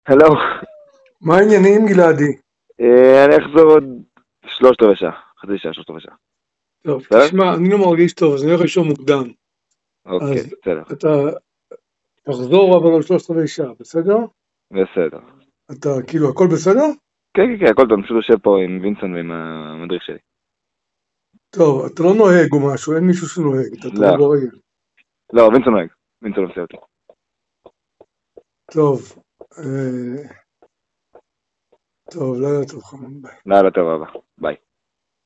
הלו, מה העניינים, גלעדי? אני אחזור עוד 3/4 שעה, חצי שעה, 3/4 שעה. טוב, בסדר? תשמע, אני לא מרגיש טוב, אז אני הולך לישון מוקדם. אוקיי, אז בסדר. אתה תחזור אבל עוד 13 שעה, בסדר? בסדר. אתה, כאילו, הכל בסדר? כן, כן, כן, הכל טוב, אני פשוט יושב פה עם וינסון ועם המדריך שלי. טוב, אתה לא נוהג או משהו, אין מישהו שנוהג, אתה תבוא לא, ברגל. לא, וינסון נוהג. וינסון עושה אותו. טוב, אה, טוב, לילה טוב, חמוד, ביי. לילה טוב, אבא. ביי.